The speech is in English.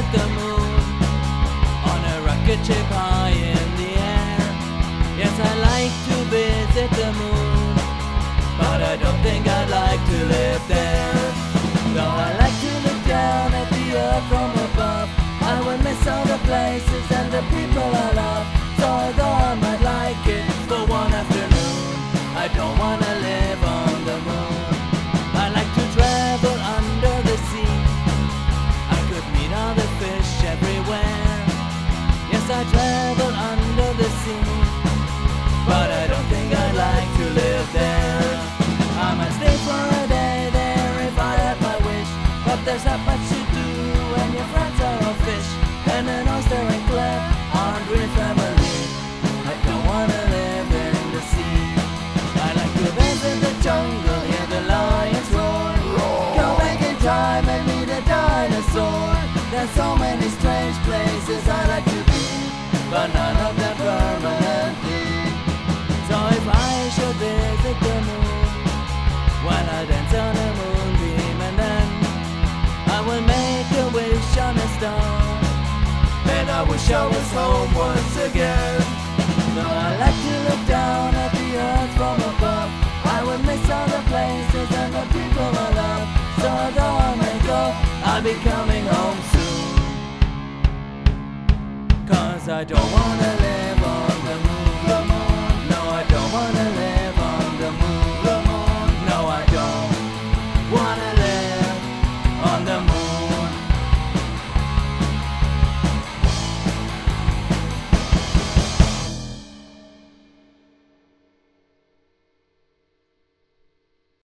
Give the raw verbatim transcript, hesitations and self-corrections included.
the moon on a rocket ship high in the air. Yes, I like to visit the moon, but I don't think I'd like to live there. Though I like to look down at the earth from above, I would miss all the places and the people I love. So although I might like it for one afternoon, I don't wanna live on the moon. I like to travel under the sea. I could meet all the fish everywhere. Yes, I travel under the sea, but I don't think I'd like to live there. I might stay for a day there if I had my wish, but there's not much to do when your friends are all fish, and an oyster and crab aren't really family. I don't wanna live in the sea. I like to visit the jungle, hear the lions roar, go back in time and meet a dinosaur. There's so many strange places I like to be, but none of them permanently. So if I should visit the moon, when I dance on a moonbeam, and then I will make a wish on a star, and I wish I was home once again. Though I like to look down at the earth from above, I would miss all the places and the people I love. So although I may go, I'll be coming home soon, 'cause I don't wanna live